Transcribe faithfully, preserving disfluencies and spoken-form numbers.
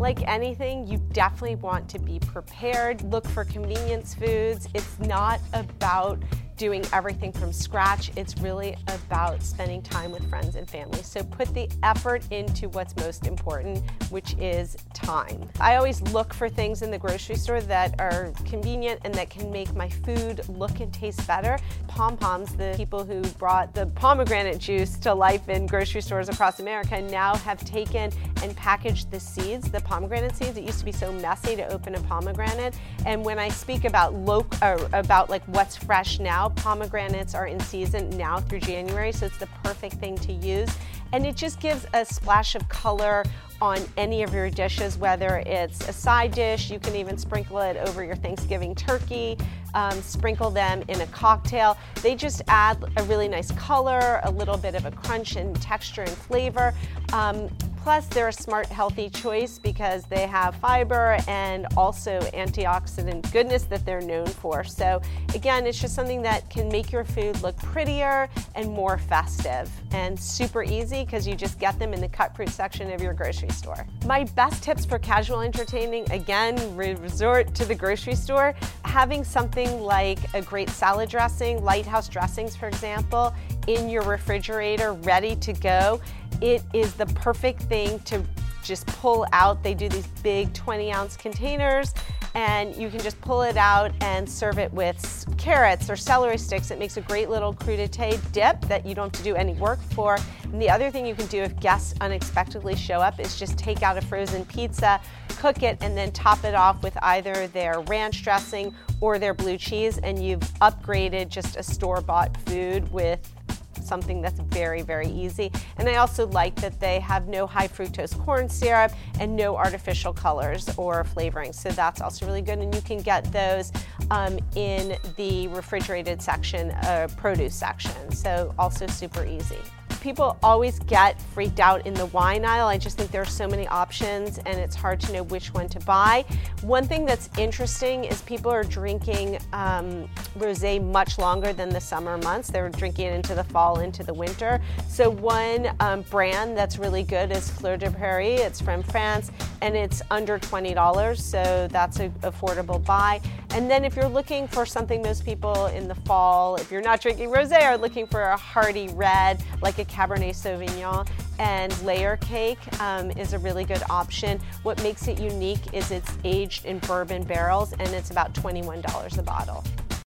Like anything, you definitely want to be prepared. Look for convenience foods. It's not about doing everything from scratch. It's really about spending time with friends and family. So put the effort into what's most important, which is time. I always look for things in the grocery store that are convenient and that can make my food look and taste better. Pom Poms, the people who brought the pomegranate juice to life in grocery stores across America, now have taken and packaged the seeds, the pomegranate seeds. It used to be so messy to open a pomegranate. And when I speak about local, or about like what's fresh now, pomegranates are in season now through January, so it's the perfect thing to use. And it just gives a splash of color on any of your dishes, whether it's a side dish. You can even sprinkle it over your Thanksgiving turkey, um, sprinkle them in a cocktail. They just add a really nice color, a little bit of a crunch and texture and flavor. Um, Plus, they're a smart, healthy choice because they have fiber and also antioxidant goodness that they're known for. So again, it's just something that can make your food look prettier and more festive, and super easy because you just get them in the cut fruit section of your grocery store. My best tips for casual entertaining, again, resort to the grocery store. Having something like a great salad dressing, Lighthouse dressings, for example, in your refrigerator, ready to go. It is the perfect thing to just pull out. They do these big twenty ounce containers, and you can just pull it out and serve it with carrots or celery sticks. It makes a great little crudité dip that you don't have to do any work for. And the other thing you can do if guests unexpectedly show up is just take out a frozen pizza, cook it, and then top it off with either their ranch dressing or their blue cheese, and you've upgraded just a store-bought food with something that's very, very easy. And I also like that they have no high fructose corn syrup and no artificial colors or flavoring. So that's also really good. And you can get those um, in the refrigerated section, uh, produce section. So also super easy. People always get freaked out in the wine aisle. I just think there are so many options and it's hard to know which one to buy. One thing that's interesting is people are drinking um, rosé much longer than the summer months. They're drinking it into the fall, into the winter. So one um, brand that's really good is Fleur de Paris. It's from France and it's under twenty dollars, so that's an affordable buy. And then if you're looking for something, most people in the fall, if you're not drinking rosé, are looking for a hearty red, like a Cabernet Sauvignon, and layer cake um, is a really good option. What makes it unique is it's aged in bourbon barrels, and it's about twenty-one dollars a bottle.